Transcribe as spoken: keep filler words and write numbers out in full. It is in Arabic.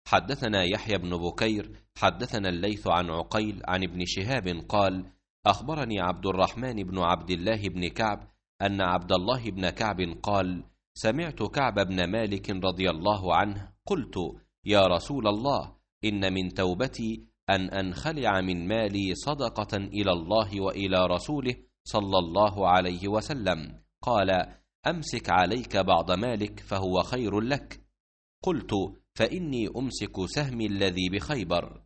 حدثنا يحيى بن بكير حدثنا الليث عن عقيل عن ابن شهاب قال أخبرني عبد الرحمن بن عبد الله بن كعب أن عبد الله بن كعب قال سمعت كعب بن مالك رضي الله عنه قلت يا رسول الله إن من توبتي أن أنخلع من مالي صدقة إلى الله وإلى رسوله صلى الله عليه وسلم. قال أمسك عليك بعض مالك فهو خير لك. قلت فإني أمسك سهمي الذي بخيبر.